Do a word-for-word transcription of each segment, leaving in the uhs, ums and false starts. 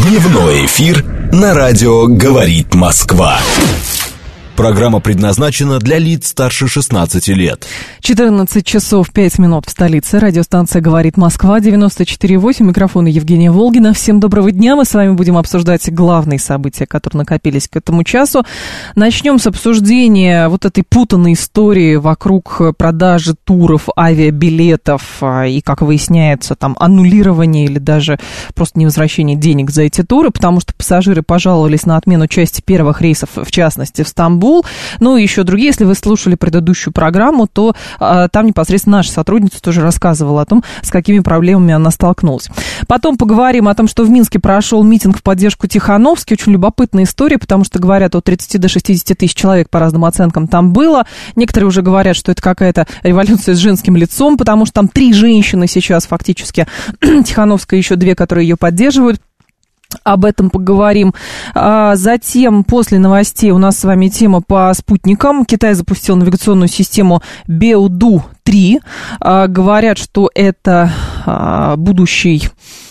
Дневной эфир на радио «Говорит Москва». Программа предназначена для лиц старше шестнадцати лет. четырнадцать часов пять минут в столице. Радиостанция «Говорит Москва», девяносто четыре восемь. Микрофон Евгения Волгина. Всем доброго дня. Мы с вами будем обсуждать главные события, которые накопились к этому часу. Начнем с обсуждения вот этой путанной истории вокруг продажи туров, авиабилетов и, как выясняется, там аннулирование или даже просто невозвращение денег за эти туры, потому что пассажиры пожаловались на отмену части первых рейсов, в частности, в Стамбул. Ну и еще другие. Если вы слушали предыдущую программу, то а, там непосредственно наша сотрудница тоже рассказывала о том, с какими проблемами она столкнулась. Потом поговорим о том, что в Минске прошел митинг в поддержку Тихановски. Очень любопытная история, потому что говорят, от тридцати до шестидесяти тысяч человек по разным оценкам там было. Некоторые уже говорят, что это какая-то революция с женским лицом, потому что там три женщины сейчас фактически. Тихановская и еще две, которые ее поддерживают. Об этом поговорим. А затем, после новостей, у нас с вами тема по спутникам. Китай запустил навигационную систему Беуду три. А, говорят, что это а, будущий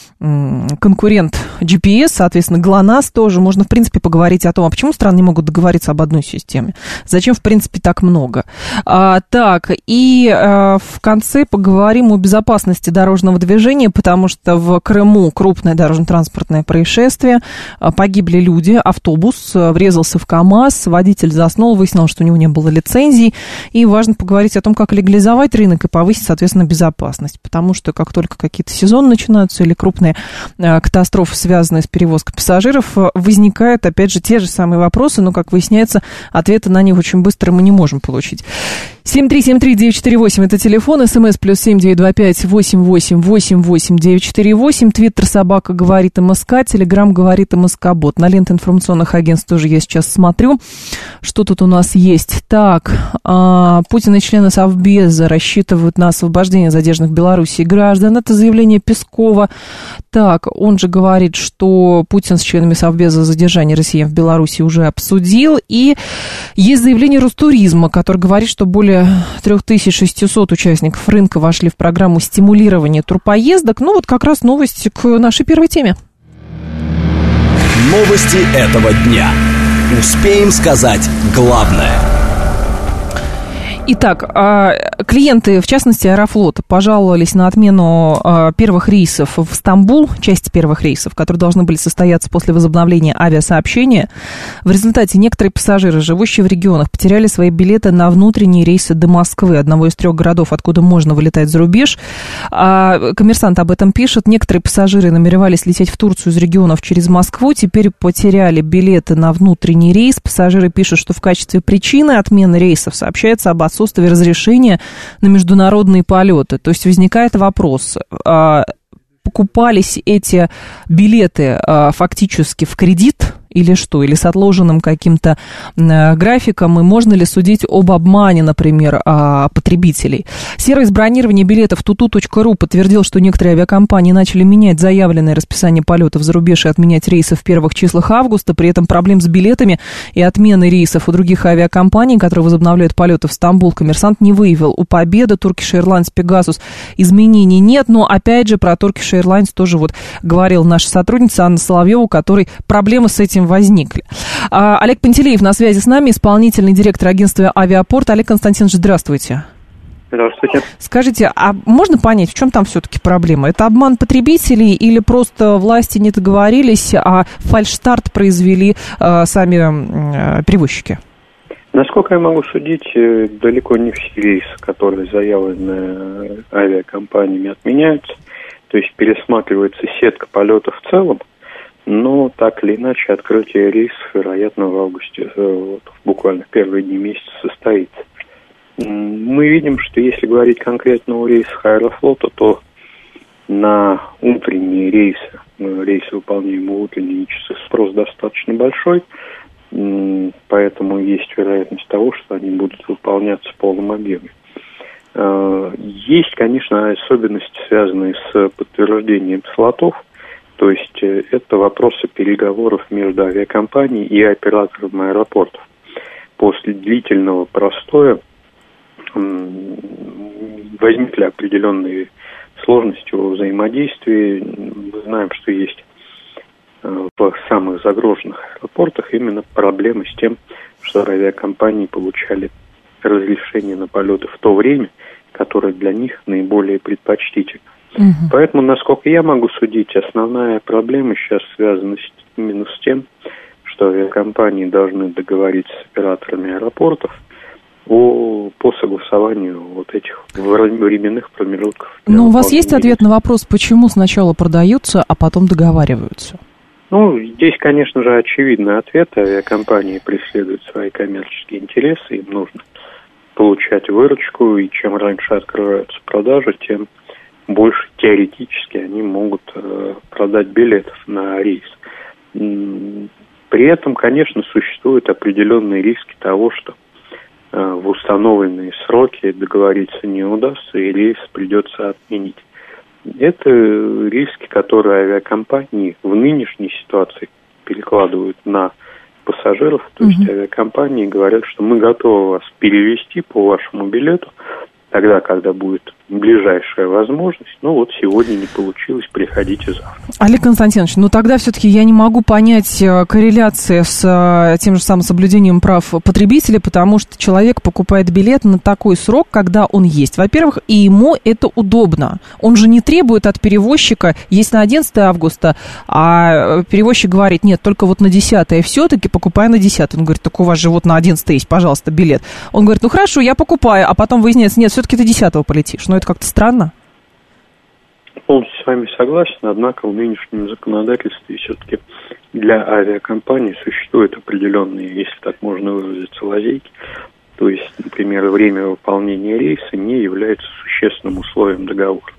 конкурент джи пи эс, соответственно, ГЛОНАСС тоже. Можно, в принципе, поговорить о том, а почему страны не могут договориться об одной системе. Зачем, в принципе, так много. А, так, и а, в конце поговорим о безопасности дорожного движения, потому что в Крыму крупное дорожно-транспортное происшествие. А, погибли люди, автобус врезался в КАМАЗ, водитель заснул, выяснил, что у него не было лицензий. И важно поговорить о том, как легализовать рынок и повысить, соответственно, безопасность. Потому что как только какие-то сезоны начинаются или крупные катастрофы, связанные с перевозкой пассажиров, возникают, опять же, те же самые вопросы, но, как выясняется, ответы на них очень быстро мы не можем получить. семь три семь три девять четыре восемь это телефон, смс плюс семь девять два пять восемь восемь восемь восемь девять четыре восемь, твиттер собака говорит МСК, телеграм говорит МСК Бот. На ленте информационных агентств тоже я сейчас смотрю, что тут у нас есть. Так, а, Путин и члены Совбеза рассчитывают на освобождение задержанных в Беларуси граждан. Это заявление Пескова. Так, он же говорит, что Путин с членами Совбеза задержание россиян в Беларуси уже обсудил. И есть заявление Ростуризма, который говорит, что более три тысячи шестьсот участников рынка вошли в программу стимулирования турпоездок. Ну вот как раз новость к нашей первой теме. Новости этого дня. Успеем сказать главное. Итак, клиенты, в частности, Аэрофлота, пожаловались на отмену первых рейсов в Стамбул, части первых рейсов, которые должны были состояться после возобновления авиасообщения. В результате некоторые пассажиры, живущие в регионах, потеряли свои билеты на внутренние рейсы до Москвы, одного из трех городов, откуда можно вылетать за рубеж. Коммерсант об этом пишет. Некоторые пассажиры намеревались лететь в Турцию из регионов через Москву, теперь потеряли билеты на внутренний рейс. Пассажиры пишут, что в качестве причины отмены рейсов сообщается об отсутствии разрешения на международные полеты. То есть возникает вопрос, покупались эти билеты фактически в кредит или что, или с отложенным каким-то э, графиком, и можно ли судить об обмане, например, э, потребителей. Сервис бронирования билетов туту точка ру подтвердил, что некоторые авиакомпании начали менять заявленное расписание полетов за рубеж и отменять рейсы в первых числах августа, при этом проблем с билетами и отменой рейсов у других авиакомпаний, которые возобновляют полеты в Стамбул, коммерсант не выявил. У Победы, Turkish Airlines, Pegasus изменений нет, но опять же про Turkish Airlines тоже вот говорила наша сотрудница Анна Соловьева, у которой проблемы с этим возникли. А, Олег Пантелеев на связи с нами, исполнительный директор агентства «Авиапорт». Олег Константинович, здравствуйте. Здравствуйте. Скажите, а можно понять, в чем там все-таки проблема? Это обман потребителей или просто власти не договорились, а фальшстарт произвели э, сами э, перевозчики? Насколько я могу судить, далеко не все рейсы, которые заявлены авиакомпаниями, отменяются. То есть пересматривается сетка полетов в целом. Но так или иначе открытие рейсов, вероятно, в августе, вот, буквально в первые дни месяца состоится. Мы видим, что если говорить конкретно о рейсах Аэрофлота, то на утренние рейсы, рейсы, выполняемые в утренние часы, спрос достаточно большой, поэтому есть вероятность того, что они будут выполняться в полном объеме. Есть, конечно, особенности, связанные с подтверждением слотов. То есть это вопросы переговоров между авиакомпанией и оператором аэропортов. После длительного простоя возникли определенные сложности во взаимодействии. Мы знаем, что есть загруженных аэропортах именно проблемы с тем, что авиакомпании получали разрешение на полеты в то время, которое для них наиболее предпочтительно. Угу. Поэтому, насколько я могу судить, основная проблема сейчас связана с, именно с тем, что авиакомпании должны договориться с операторами аэропортов о, по согласованию вот этих временных промежутков. Но у вас есть ответ на вопрос, почему сначала продаются, а потом договариваются? Ну, здесь, конечно же, очевидный ответ. Авиакомпании преследуют свои коммерческие интересы, им нужно получать выручку, и чем раньше открываются продажи, тем больше теоретически они могут э, продать билетов на рейс. При этом, конечно, существуют определенные риски того, что э, в установленные сроки договориться не удастся, и рейс придется отменить. Это риски, которые авиакомпании в нынешней ситуации перекладывают на пассажиров. То есть uh-huh. авиакомпании говорят, что мы готовы вас перевезти по вашему билету тогда, когда будет ближайшая возможность. Ну вот сегодня не получилось, приходите завтра. Олег Константинович, ну тогда все-таки я не могу понять корреляции с тем же самым соблюдением прав потребителя, потому что человек покупает билет на такой срок, когда он есть. Во-первых, и ему это удобно. Он же не требует от перевозчика, есть на одиннадцатое августа, а перевозчик говорит, нет, только вот на десятое, все-таки покупай на десятое. Он говорит, так у вас же вот на одиннадцатое есть, пожалуйста, билет. Он говорит, ну хорошо, я покупаю, а потом выясняется, нет, все-таки ты десятого полетишь. Но это как-то странно. Полностью с вами согласен, однако в нынешнем законодательстве все-таки для авиакомпаний существуют определенные, если так можно выразиться, лазейки. То есть, например, время выполнения рейса не является существенным условием договора.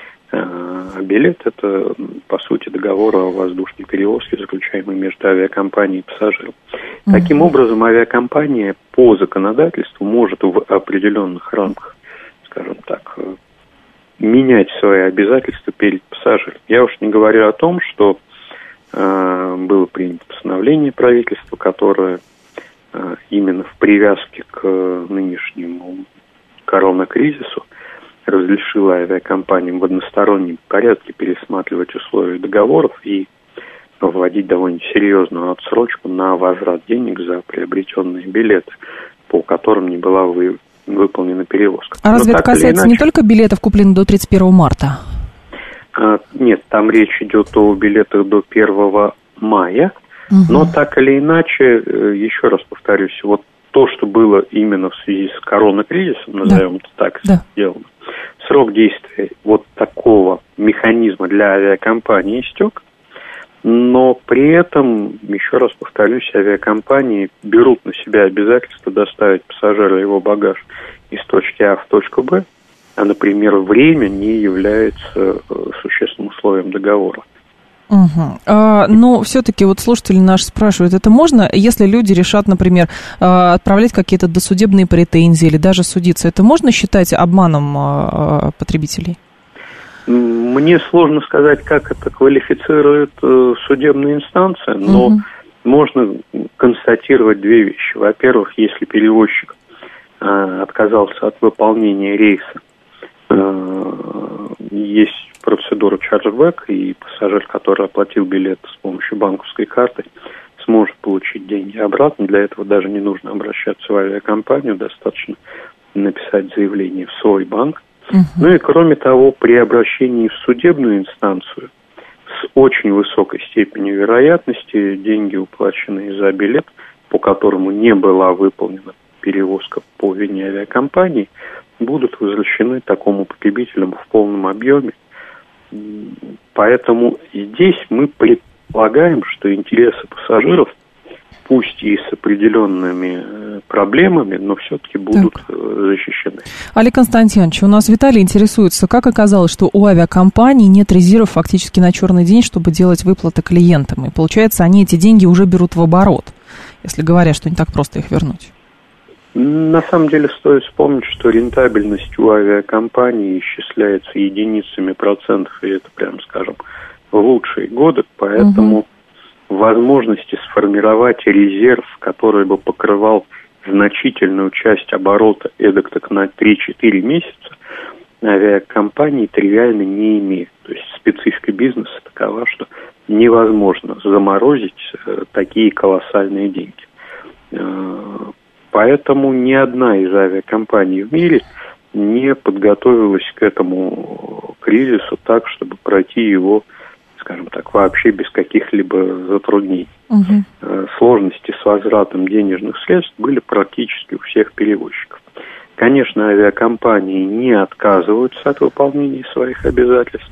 А билет – это, по сути, договор о воздушной перевозке, заключаемый между авиакомпанией и пассажиром. Mm-hmm. Таким образом, авиакомпания по законодательству может в определенных рамках, скажем так, менять свои обязательства перед пассажиром. Я уж не говорю о том, что э, было принято постановление правительства, которое э, именно в привязке к э, нынешнему коронакризису разрешило авиакомпаниям в одностороннем порядке пересматривать условия договоров и вводить довольно серьезную отсрочку на возврат денег за приобретенные билеты, по которым не была вы выполнена перевозка. А разве это касается иначе... не только билетов, купленных до тридцать первого марта? А, нет, там речь идет о билетах до первого мая, угу. Но так или иначе, еще раз повторюсь, вот то, что было именно в связи с коронакризисом, назовем да. это так, да. сделано, срок действия вот такого механизма для авиакомпании истек, но при этом, еще раз повторюсь, авиакомпании берут на себя обязательство доставить пассажира и его багаж из точки А в точку Б, а, например, время не является существенным условием договора. Угу. А, но все-таки вот слушатели наши спрашивают, это можно, если люди решат, например, отправлять какие-то досудебные претензии или даже судиться, это можно считать обманом потребителей? Мне сложно сказать, как это квалифицирует э, судебная инстанция, но угу. можно констатировать две вещи. Во-первых, если перевозчик э, отказался от выполнения рейса, э, есть процедура chargeback, и пассажир, который оплатил билет с помощью банковской карты, сможет получить деньги обратно. Для этого даже не нужно обращаться в авиакомпанию, достаточно написать заявление в свой банк. Uh-huh. Ну и кроме того, при обращении в судебную инстанцию с очень высокой степенью вероятности деньги, уплаченные за билет, по которому не была выполнена перевозка по вине авиакомпании, будут возвращены такому потребителю в полном объеме. Поэтому здесь мы предполагаем, что интересы пассажиров, пусть и с определенными проблемами, но все-таки будут так. защищены. Олег Константинович, у нас Виталий интересуется, как оказалось, что у авиакомпаний нет резервов фактически на черный день, чтобы делать выплаты клиентам. И получается, они эти деньги уже берут в оборот, если говорят, что не так просто их вернуть. На самом деле стоит вспомнить, что рентабельность у авиакомпаний исчисляется единицами процентов, и это, прям скажем, в лучшие годы, поэтому... Угу. возможности сформировать резерв, который бы покрывал значительную часть оборота эдак так на три-четыре месяца, авиакомпании тривиально не имеют. То есть специфика бизнеса такова, что невозможно заморозить э, такие колоссальные деньги. Э, поэтому ни одна из авиакомпаний в мире не подготовилась к этому кризису так, чтобы пройти его, скажем так, вообще без каких-либо затруднений. Угу. Э, сложности с возвратом денежных средств были практически у всех перевозчиков. Конечно, авиакомпании не отказываются от выполнения своих обязательств,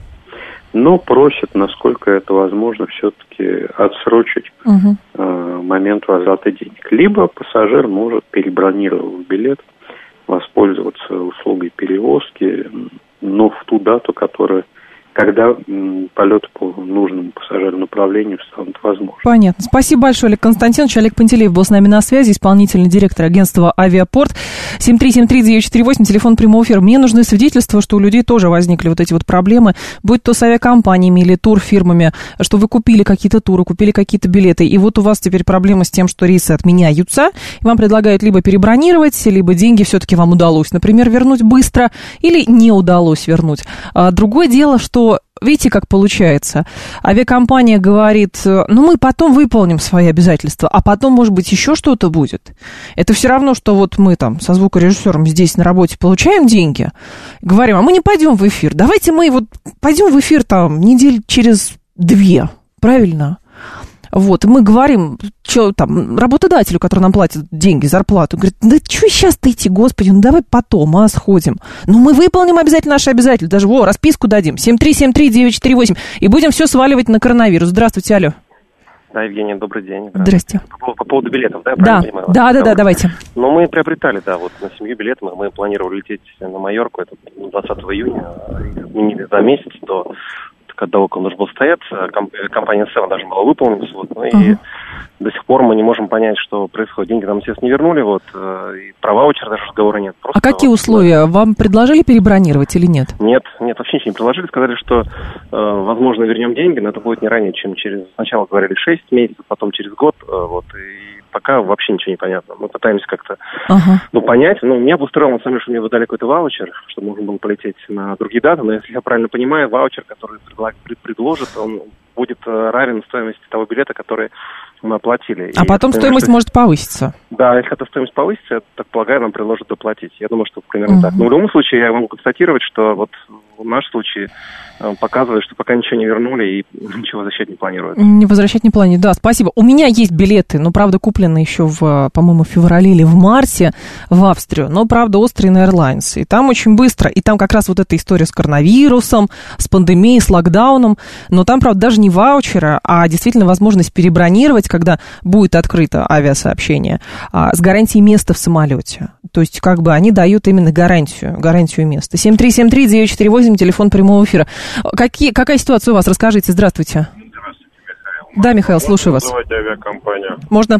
но просят, насколько это возможно, все-таки отсрочить угу. э, момент возврата денег. Либо пассажир может, перебронировав билет, воспользоваться услугой перевозки, но в ту дату, которая, когда м, полеты по нужному пассажиру направлению станут возможны. Понятно. Спасибо большое, Олег Константинович. Олег Пантелеев был с нами на связи, исполнительный директор агентства «Авиапорт». семь три семь три девять четыре восемь, телефон прямого эфира. Мне нужны свидетельства, что у людей тоже возникли вот эти вот проблемы, будь то с авиакомпаниями или турфирмами, что вы купили какие-то туры, купили какие-то билеты, и вот у вас теперь проблема с тем, что рейсы отменяются, и вам предлагают либо перебронировать, либо деньги все-таки вам удалось, например, вернуть быстро, или не удалось вернуть. А другое дело, что видите, как получается? Авиакомпания говорит, ну, мы потом выполним свои обязательства, а потом, может быть, еще что-то будет. Это все равно, что вот мы там со звукорежиссером здесь на работе получаем деньги, говорим, а мы не пойдем в эфир. Давайте мы вот пойдем в эфир там недель через две, правильно? Вот, и мы говорим, что там, работодателю, который нам платит деньги, зарплату, говорит, да что сейчас-то идти, господи, ну давай потом, а, сходим. Ну мы выполним обязательно наши обязательства, даже, во, расписку дадим, семь три семь три девять четыре восемь, и будем все сваливать на коронавирус. Здравствуйте, алло. Да, Евгения, добрый день. Здрасте. По, по поводу билетов, да, я да. правильно понимаю? Да, да, да, давайте. Ну, мы приобретали, да, вот на семью билеты, мы, мы планировали лететь на Майорку, это двадцатого июня, отменили за месяц до... когда около должен был состояться, компания Seven должна была выполнить, вот, ну, uh-huh. и до сих пор мы не можем понять, что происходит. Деньги нам, естественно, не вернули, вот, и про ваучер даже разговора нет. Просто а какие вот, условия? Вам предложили перебронировать или нет? Нет, нет, вообще ничего не предложили, сказали, что, э, возможно, вернем деньги, но это будет не ранее, чем через, сначала говорили шесть месяцев, потом через год, э, вот, и пока вообще ничего не понятно. Мы пытаемся как-то, uh-huh. ну, понять, ну, меня бы устроило, на самом деле, что мне выдали какой-то ваучер, чтобы можно было полететь на другие даты, но если я правильно понимаю, ваучер, который предложит, он будет равен стоимости того билета, который мы оплатили. А и потом стоимость что... может повыситься. Да, если эта стоимость повысится, я так полагаю, нам предложат доплатить. Я думаю, что примерно uh-huh. так. Но в любом случае я могу констатировать, что вот в нашем случае показывает, что пока ничего не вернули и ничего возвращать не планируют. Не возвращать не планируют, да, спасибо. У меня есть билеты, но, правда, куплены еще в, по-моему, в феврале или в марте в Австрию, но, правда, Austrian Airlines. И там очень быстро, и там как раз вот эта история с коронавирусом, с пандемией, с локдауном, но там, правда, даже не ваучера, а действительно возможность перебронировать, когда будет открыто авиасообщение, а, с гарантией места в самолете. То есть, как бы, они дают именно гарантию, гарантию места. семь три семь три девять четыре восемь, телефон прямого эфира. Какие, какая ситуация у вас? Расскажите. Здравствуйте. Здравствуйте, Михаил. Да, Михаил, слушаю вас. Можно называть авиакомпанию? Можно.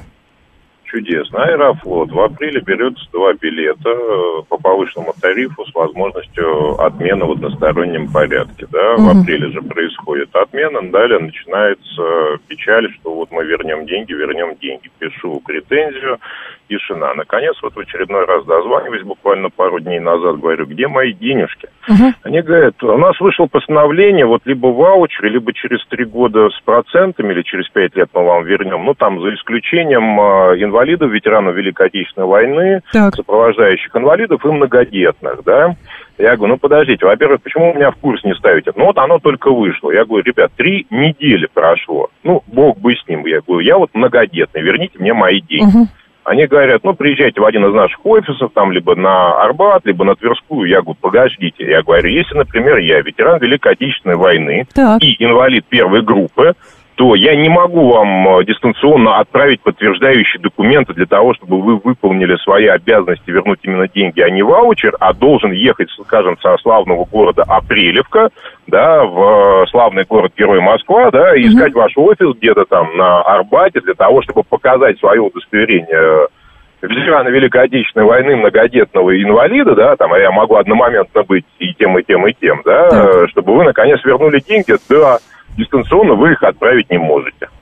Чудесно. Аэрофлот. В апреле берется два билета по повышенному тарифу с возможностью отмены в одностороннем порядке. Да? Угу. В апреле же происходит отмена, далее начинается печаль, что вот мы вернем деньги, вернем деньги. Пишу претензию, тишина. Наконец, вот в очередной раз дозваниваюсь, буквально пару дней назад, говорю, где мои денежки? Угу. Они говорят, у нас вышло постановление, вот либо ваучер, либо через три года с процентами, или через пять лет мы вам вернем, ну там за исключением э, инвалидов, ветеранов Великой Отечественной войны, так. сопровождающих инвалидов и многодетных, да. Я говорю, ну подождите, во-первых, почему у меня в курс не ставите? Ну вот оно только вышло. Я говорю, ребят, три недели прошло. Ну, бог бы с ним. Я говорю, я вот многодетный, верните мне мои деньги. Угу. Они говорят, ну, приезжайте в один из наших офисов, там, либо на Арбат, либо на Тверскую. Я говорю, подождите. Я говорю, если, например, я ветеран Великой Отечественной войны так. и инвалид первой группы, то я не могу вам дистанционно отправить подтверждающие документы для того, чтобы вы выполнили свои обязанности, вернуть именно деньги, а не ваучер, а должен ехать, скажем, со славного города Апрелевка, да, в славный город-герой Москва, да, и искать mm-hmm. ваш офис где-то там на Арбате для того, чтобы показать свое удостоверение ветерана Великой Отечественной войны, многодетного инвалида, да, там, а я могу одномоментно быть и тем, и тем, и тем, да, mm-hmm. чтобы вы, наконец, вернули деньги, да, дистанционно вы их отправить не можете.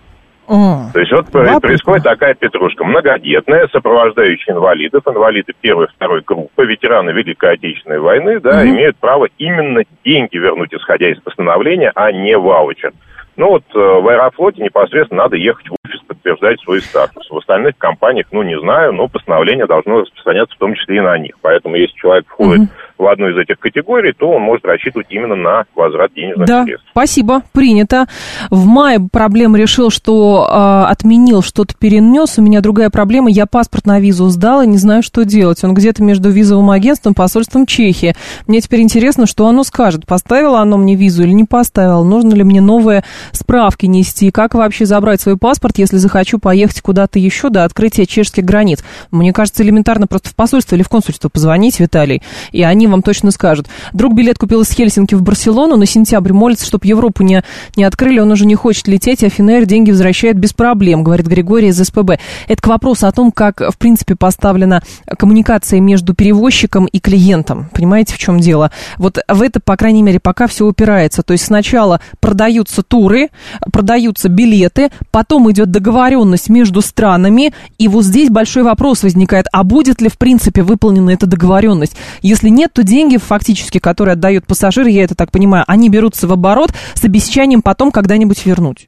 Mm. То есть вот Лапы. происходит такая петрушка. Многодетная, сопровождающая инвалидов, инвалиды первой и второй группы, ветераны Великой Отечественной войны, да, mm-hmm. имеют право именно деньги вернуть, исходя из постановления, а не ваучер. Ну вот в Аэрофлоте непосредственно надо ехать в офис, подтверждать свой статус. В остальных компаниях, ну не знаю, но постановление должно распространяться в том числе и на них. Поэтому если человек входит mm-hmm. в одну из этих категорий, то он может рассчитывать именно на возврат денежных да, средств. Спасибо, принято. В мае проблема решил, что э, отменил, что-то перенес. У меня другая проблема. Я паспорт на визу сдала, не знаю, что делать. Он где-то между визовым агентством и посольством Чехии. Мне теперь интересно, что оно скажет. Поставило оно мне визу или не поставило? Нужно ли мне новые справки нести? Как вообще забрать свой паспорт, если захочу поехать куда-то еще до открытия чешских границ? Мне кажется, элементарно просто в посольство или в консульство позвонить, Виталий, и они вам точно скажут. Друг билет купил из Хельсинки в Барселону на сентябрь, молится, чтобы Европу не, не открыли, он уже не хочет лететь, а Финэйр деньги возвращает без проблем, говорит Григорий из СПБ. Это к вопросу о том, как, в принципе, поставлена коммуникация между перевозчиком и клиентом. Понимаете, в чем дело? Вот в это, по крайней мере, пока все упирается. То есть сначала продаются туры, продаются билеты, потом идет договоренность между странами, и вот здесь большой вопрос возникает, а будет ли, в принципе, выполнена эта договоренность? Если нет, то деньги, фактически, которые отдает пассажир, я это так понимаю, они берутся в оборот с обещанием потом когда-нибудь вернуть.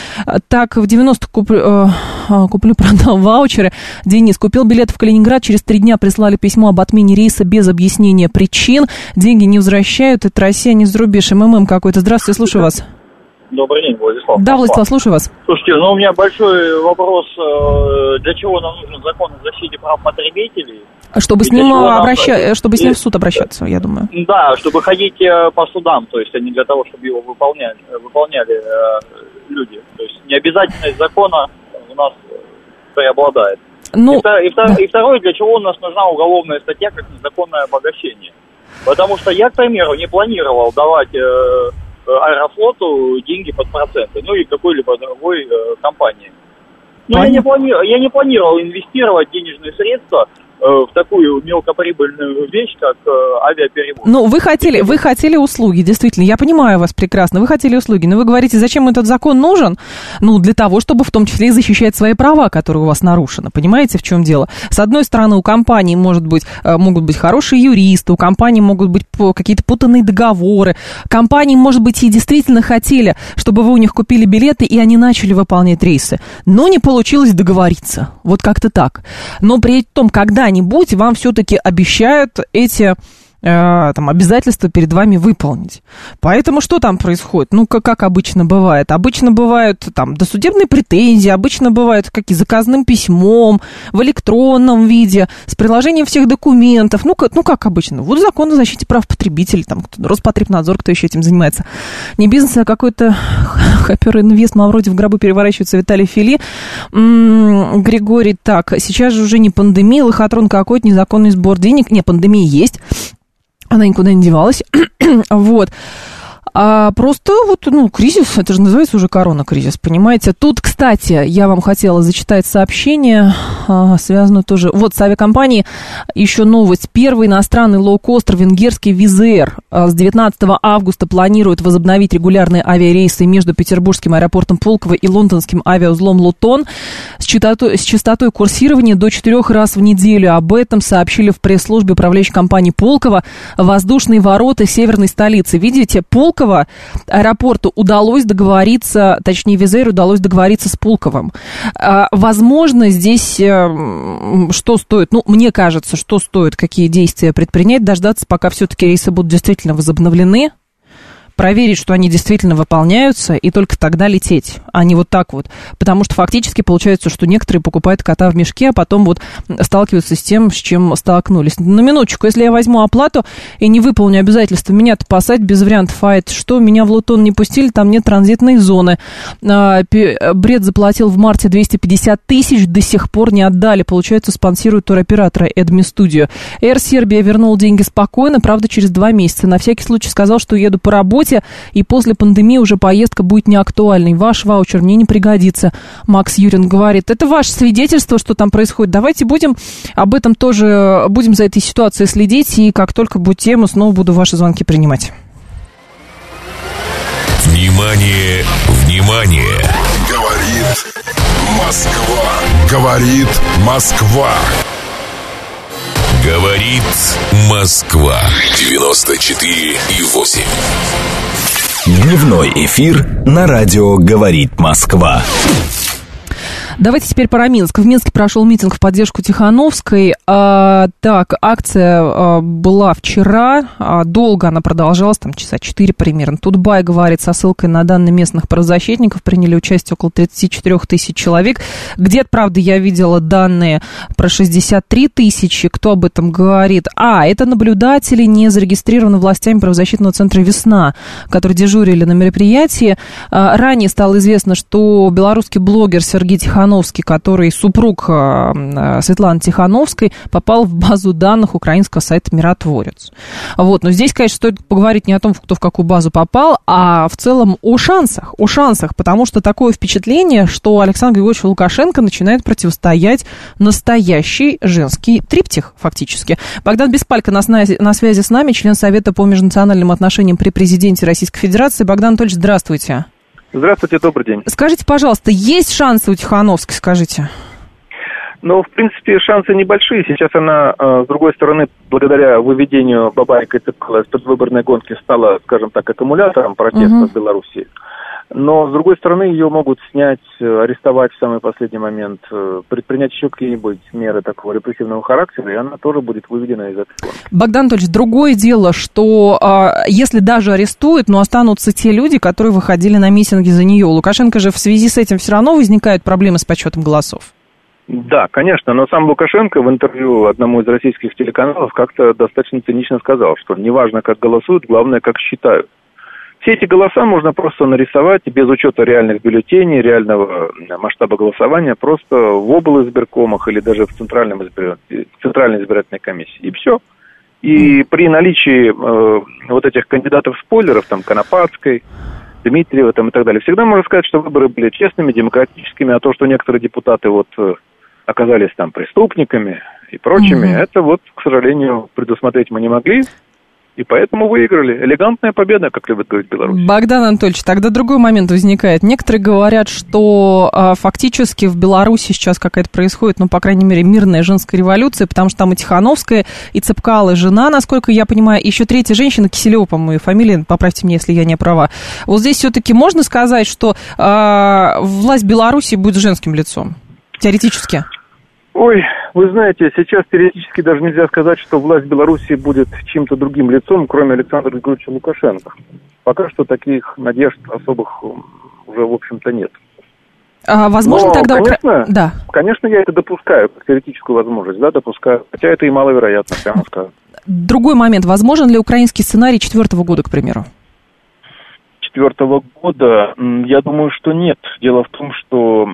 Так, в девяностых куплю, э, куплю, продал ваучеры. Денис, купил билет в Калининград, через три дня прислали письмо об отмене рейса без объяснения причин. Деньги не возвращают, это Россия, не за рубеж. МММ какой-то. Здравствуйте, слушаю вас. Добрый день, Владислав. Да, Владислав, слушаю вас. Слушайте, ну у меня большой вопрос, для чего нам нужен закон о защите прав потребителей? Чтобы с ним, обраща... нам... чтобы с ним в суд обращаться, я думаю. Да, чтобы ходить по судам, то есть а не для того, чтобы его выполняли, выполняли люди. То есть необязательность закона у нас преобладает. Ну, и, и, да. и второе, для чего у нас нужна уголовная статья, как незаконное обогащение. Потому что я, к примеру, не планировал давать... Аэрофлоту деньги под проценты, ну и какой-либо другой э, компании. Но я не, плани... я не планировал инвестировать денежные средства э, в такую мелкоприбыльную вещь, как э, авиаперевозка. Ну, вы хотели, вы хотели услуги, действительно, я понимаю вас прекрасно, вы хотели услуги, но вы говорите, зачем этот закон нужен? Ну, для того, чтобы в том числе и защищать свои права, которые у вас нарушены, понимаете, в чем дело? С одной стороны, у компании может быть, могут быть хорошие юристы, у компании могут быть какие-то путанные договоры, компании, может быть, и действительно хотели, чтобы вы у них купили билеты, и они начали выполнять рейсы, но не получилось договориться, вот как-то так. Но при этом, когда-нибудь вам все-таки обещают эти... там, обязательства перед вами выполнить. Поэтому что там происходит? Ну, как, как обычно бывает. Обычно бывают там досудебные претензии, обычно бывают какие заказным письмом, в электронном виде, с приложением всех документов. Ну, как, ну, как обычно. Вот закон о защите прав потребителей, там, Роспотребнадзор, кто еще этим занимается. Не бизнес, а какой-то Хапер Инвест, Мавроди в гробу переворачивается, Виталий Фили. М-м, Григорий, так, сейчас же уже не пандемия, лохотрон какой-то, незаконный сбор денег. Не, пандемия есть. Она никуда не девалась. Вот. А просто вот, ну, кризис, это же называется уже корона-кризис, понимаете. Тут, кстати, я вам хотела зачитать сообщение, а, связано тоже, вот, с авиакомпанией, еще новость. Первый иностранный лоукостер, венгерский Wizz Air, с девятнадцатого августа планирует возобновить регулярные авиарейсы между петербургским аэропортом Пулково и лондонским авиаузлом Лутон с частотой, с частотой курсирования до четырех раз в неделю. Об этом сообщили в пресс-службе управляющей компании Пулково. Воздушные ворота северной столицы. Видите, Пулково аэропорту удалось договориться, точнее, Wizz Air удалось договориться с Пулковым. А, возможно, здесь а, что стоит? Ну, мне кажется, что стоит, какие действия предпринять, дождаться, пока все-таки рейсы будут действительно возобновлены, проверить, что они действительно выполняются, и только тогда лететь, а не вот так вот. Потому что фактически получается, что некоторые покупают кота в мешке, а потом вот сталкиваются с тем, с чем столкнулись. На минуточку, если я возьму оплату и не выполню обязательства, меня-то посадить без вариантов. А это что, меня в Лутон не пустили, там нет транзитной зоны. Бред заплатил в марте двести пятьдесят тысяч, до сих пор не отдали. Получается, спонсирует туроператора Эдми Студио. Air Serbia вернул деньги спокойно, правда, через два месяца. На всякий случай сказал, что уеду по работе, и после пандемии уже поездка будет неактуальной. Ваш ваучер мне не пригодится, Макс Юрин говорит. Это ваше свидетельство, что там происходит. Давайте будем об этом тоже, будем за этой ситуацией следить, и как только будет тема, снова буду ваши звонки принимать. Внимание, внимание! Говорит Москва говорит Москва. Говорит Москва. девяносто четыре и восемь. Дневной эфир на радио «Говорит Москва». Давайте теперь про Минск. В Минске прошел митинг в поддержку Тихановской. А, так, акция а, была вчера, а, долго она продолжалась, там часа четыре примерно. Тутбай говорит, со ссылкой на данные местных правозащитников, приняли участие около тридцать четыре тысячи человек. Где-то, правда, я видела данные про шестьдесят три тысячи. Кто об этом говорит? А, это наблюдатели, не зарегистрированы властями правозащитного центра «Весна», которые дежурили на мероприятии. А, ранее стало известно, что белорусский блогер Сергей Тихановский, который супруг Светланы Тихановской, попал в базу данных украинского сайта «Миротворец». Вот. Но здесь, конечно, стоит поговорить не о том, кто в какую базу попал, а в целом о шансах. О шансах, потому что такое впечатление, что Александр Григорьевич Лукашенко начинает противостоять настоящий женский триптих, фактически. Богдан Беспалько на, на связи с нами, член Совета по межнациональным отношениям при президенте Российской Федерации. Богдан Анатольевич, здравствуйте. Здравствуйте, добрый день. Скажите, пожалуйста, есть шансы у Тихановской, скажите? Ну, в принципе, шансы небольшие. Сейчас она, с другой стороны, благодаря выведению Бабарика и Цепкала из предвыборной гонки стала, скажем так, аккумулятором протеста угу. в Беларуси. Но, с другой стороны, ее могут снять, арестовать в самый последний момент, предпринять еще какие-нибудь меры такого репрессивного характера, и она тоже будет выведена из этой гонки. Богдан Анатольевич, другое дело, что а, если даже арестуют, но останутся те люди, которые выходили на митинги за нее. У Лукашенко же в связи с этим все равно возникают проблемы с подсчетом голосов. Да, конечно, но сам Лукашенко в интервью одному из российских телеканалов как-то достаточно цинично сказал, что неважно, как голосуют, главное, как считают. Все эти голоса можно просто нарисовать без учета реальных бюллетеней, реального масштаба голосования, просто в облизбиркомах или даже в центральном избир... центральной избирательной комиссии. И все. И при наличии э, вот этих кандидатов-спойлеров, там, Конопадской, Дмитриева там, и так далее, всегда можно сказать, что выборы были честными, демократическими, а то, что некоторые депутаты вот оказались там преступниками и прочими, mm-hmm. это вот, к сожалению, предусмотреть мы не могли. И поэтому выиграли. Элегантная победа, как любят говорить белорусы. Богдан Анатольевич, тогда другой момент возникает. Некоторые говорят, что а, фактически в Беларуси сейчас какая-то происходит, ну, по крайней мере, мирная женская революция, потому что там и Тихановская, и Цепкало жена, насколько я понимаю, и еще третья женщина, Киселева, по-моему, фамилия, поправьте меня, если я не права. Вот здесь все-таки можно сказать, что а, власть Беларуси будет женским лицом? Теоретически. Ой, вы знаете, сейчас теоретически даже нельзя сказать, что власть Беларуси будет чьим-то другим лицом, кроме Александра Григорьевича Лукашенко. Пока что таких надежд особых уже, в общем-то, нет. А, возможно, Но, тогда... конечно, да. конечно, я это допускаю, как теоретическую возможность, да, допускаю. Хотя это и маловероятно, прямо скажем. Другой момент. Возможен ли украинский сценарий четвертого года, к примеру? Четвертого года, я думаю, что нет. Дело в том, что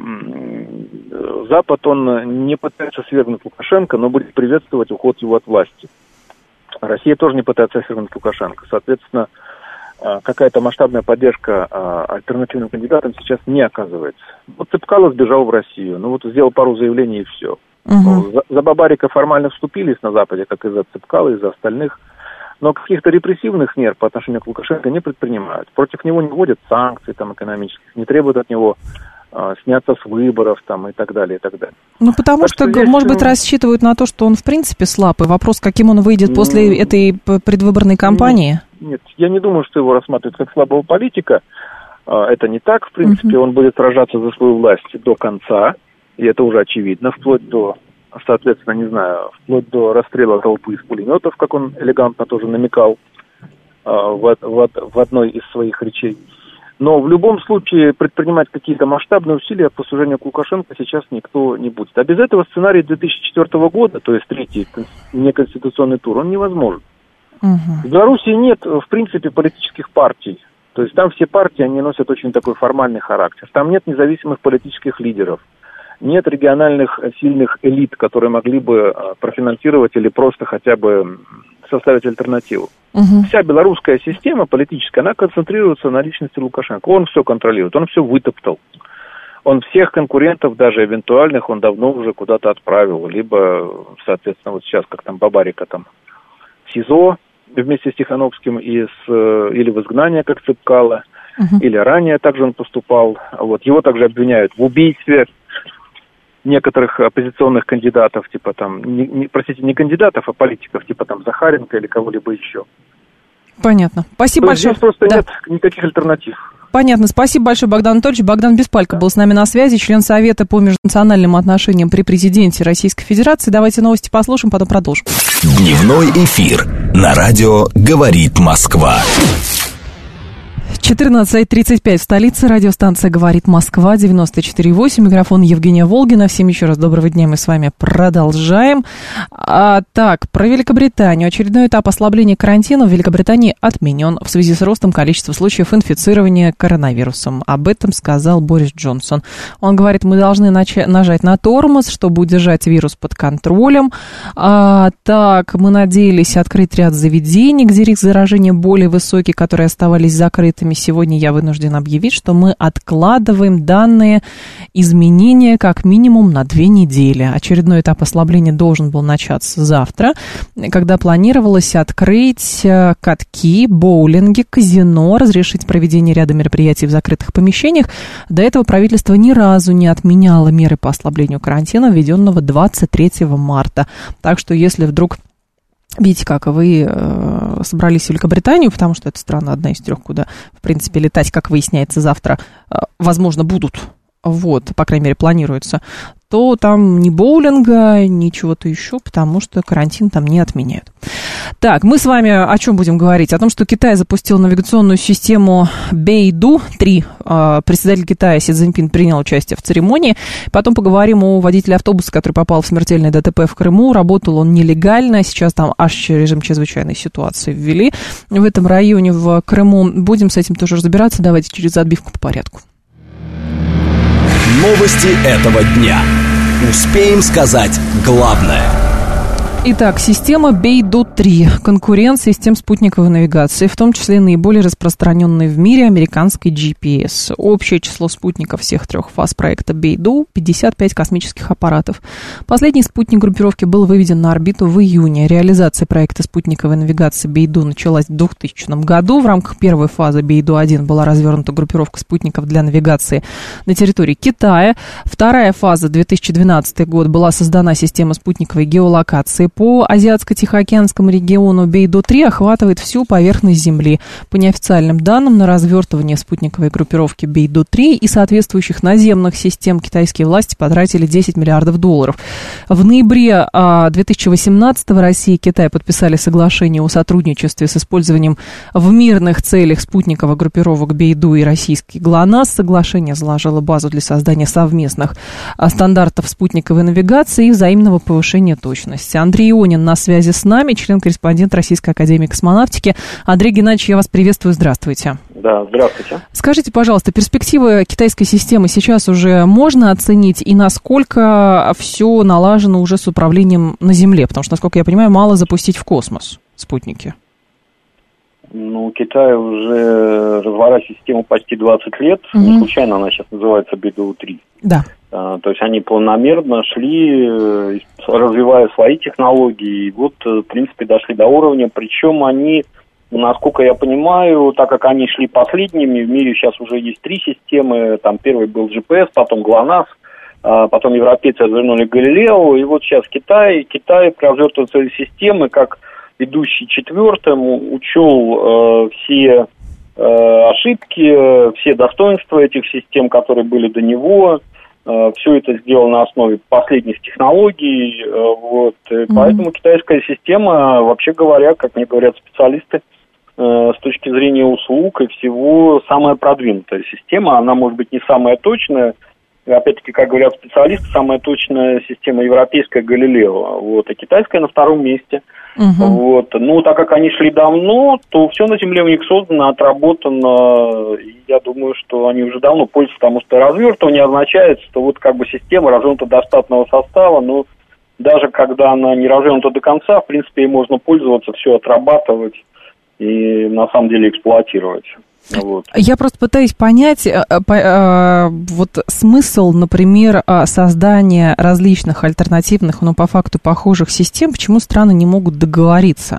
Запад, он не пытается свергнуть Лукашенко, но будет приветствовать уход его от власти. Россия тоже не пытается свергнуть Лукашенко. Соответственно, какая-то масштабная поддержка альтернативным кандидатам сейчас не оказывается. Вот Цепкало сбежал в Россию, ну вот сделал пару заявлений и все. Угу. За, за Бабарика формально вступились на Западе, как и за Цепкало, и за остальных. Но каких-то репрессивных мер по отношению к Лукашенко не предпринимают. Против него не вводят санкций там, экономических, не требуют от него э, сняться с выборов там, и так далее, и так далее. Ну, потому так что, что здесь... может быть, рассчитывают на то, что он в принципе слаб, и вопрос, каким он выйдет после mm. этой предвыборной кампании? Нет, нет, я не думаю, что его рассматривают как слабого политика. Это не так, в принципе, mm-hmm. он будет сражаться за свою власть до конца, и это уже очевидно, вплоть до... Соответственно, не знаю, вплоть до расстрела толпы из пулеметов, как он элегантно тоже намекал э, в, в, в одной из своих речей. Но в любом случае предпринимать какие-то масштабные усилия по служению к Лукашенко сейчас никто не будет. А без этого сценарий две тысячи четвёртого года, то есть третий неконституционный тур, он невозможен. Угу. В Беларуси нет, в принципе, политических партий. То есть там все партии, они носят очень такой формальный характер. Там нет независимых политических лидеров. Нет региональных сильных элит, которые могли бы профинансировать или просто хотя бы составить альтернативу. Угу. Вся белорусская система политическая, она концентрируется на личности Лукашенко. Он все контролирует, он все вытоптал. Он всех конкурентов, даже эвентуальных, он давно уже куда-то отправил. Либо, соответственно, вот сейчас, как там Бабарика там в СИЗО вместе с Тихановским и с, или в изгнание, как Цепкало, угу. или ранее также он поступал. Вот. Его также обвиняют в убийстве. некоторых оппозиционных кандидатов, типа там, не, не, простите, не кандидатов, а политиков, типа там Захаренко или кого-либо еще. Понятно. Спасибо То большое. Здесь просто да. нет никаких альтернатив. Понятно. Спасибо большое, Богдан Анатольевич. Богдан Беспалько был с нами на связи, член Совета по межнациональным отношениям при президенте Российской Федерации. Давайте новости послушаем, потом продолжим. Дневной эфир на радио «Говорит Москва». четырнадцать тридцать пять в столице. Радиостанция «Говорит Москва», девяносто четыре восемь. Микрофон Евгения Волгина. Всем еще раз доброго дня. Мы с вами продолжаем. А, так, про Великобританию. Очередной этап ослабления карантина в Великобритании отменен в связи с ростом количества случаев инфицирования коронавирусом. Об этом сказал Борис Джонсон. Он говорит, мы должны начать, нажать на тормоз, чтобы удержать вирус под контролем. А, так, мы надеялись открыть ряд заведений, где риск заражения более высокий, которые оставались закрытыми. Сегодня я вынужден объявить, что мы откладываем данные изменения как минимум на две недели. Очередной этап ослабления должен был начаться завтра, когда планировалось открыть катки, боулинги, казино, разрешить проведение ряда мероприятий в закрытых помещениях. До этого правительство ни разу не отменяло меры по ослаблению карантина, введенного двадцать третьего марта. Так что если вдруг... Видите, как вы э, собрались в Великобританию, потому что эта страна одна из трех, куда, в принципе, летать, как выясняется, завтра, э, возможно, будут, вот, по крайней мере, планируется, то там ни боулинга, ни чего-то еще, потому что карантин там не отменяют. Так, мы с вами о чем будем говорить? О том, что Китай запустил навигационную систему Бэйду три. Председатель Китая Си Цзиньпин принял участие в церемонии. Потом поговорим о водителе автобуса, который попал в смертельное ДТП в Крыму. Работал он нелегально. Сейчас там аж режим чрезвычайной ситуации ввели в этом районе, в Крыму. Будем с этим тоже разбираться. Давайте через отбивку по порядку. Новости этого дня. Успеем сказать главное. Итак, система Бэйду три. Конкурент систем спутниковой навигации, в том числе наиболее распространенной в мире американской джи пи эс. Общее число спутников всех трех фаз проекта Бэйду – пятьдесят пять космических аппаратов. Последний спутник группировки был выведен на орбиту в июне. Реализация проекта спутниковой навигации Бэйду началась в двухтысячном году. В рамках первой фазы Бэйду один была развернута группировка спутников для навигации на территории Китая. Вторая фаза, две тысячи двенадцатый год, была создана система спутниковой геолокации. По Азиатско-Тихоокеанскому региону Бэйду три охватывает всю поверхность Земли. По неофициальным данным, на развертывание спутниковой группировки Бэйду три и соответствующих наземных систем китайские власти потратили десять миллиардов долларов. В ноябре две тысячи восемнадцатого Россия и Китай подписали соглашение о сотрудничестве с использованием в мирных целях спутниковых группировок Бэйду и российский ГЛОНАСС. Соглашение заложило базу для создания совместных стандартов спутниковой навигации и взаимного повышения точности. Андрей Ионин на связи с нами, член-корреспондент Российской академии космонавтики. Андрей Геннадьевич, я вас приветствую, здравствуйте. Да, здравствуйте. Скажите, пожалуйста, перспективы китайской системы сейчас уже можно оценить, и насколько все налажено уже с управлением на Земле? Потому что, насколько я понимаю, мало запустить в космос спутники. Ну, Китай уже разворачивает систему почти двадцать лет. Угу. Не случайно она сейчас называется Бэйду три. Да. А, то есть они планомерно шли, развивая свои технологии, и вот, в принципе, дошли до уровня. Причем они, насколько я понимаю, так как они шли последними, в мире сейчас уже есть три системы. Там первый был джи пи эс, потом ГЛОНАСС, а потом европейцы развернули Галилео, и вот сейчас Китай. Китай развертывает свои системы, как ведущий четвертым, учел э, все э, ошибки, все достоинства этих систем, которые были до него. Э, все это сделано на основе последних технологий. Э, вот. Mm-hmm. Поэтому китайская система, вообще говоря, как мне говорят специалисты, э, с точки зрения услуг и всего, самая продвинутая система. Она может быть не самая точная. Опять-таки, как говорят специалисты, самая точная система европейская Галилео. Вот. А китайская на втором месте. Uh-huh. Вот. Ну, так как они шли давно, то все на Земле у них создано, отработано. И я думаю, что они уже давно пользуются, потому что развертывание означает, что вот как бы система развернута до штатного состава, но даже когда она не развернута до конца, в принципе, ей можно пользоваться, все отрабатывать и на самом деле эксплуатировать. Вот. Я просто пытаюсь понять э, э, вот смысл, например, создания различных альтернативных, но по факту похожих систем, почему страны не могут договориться?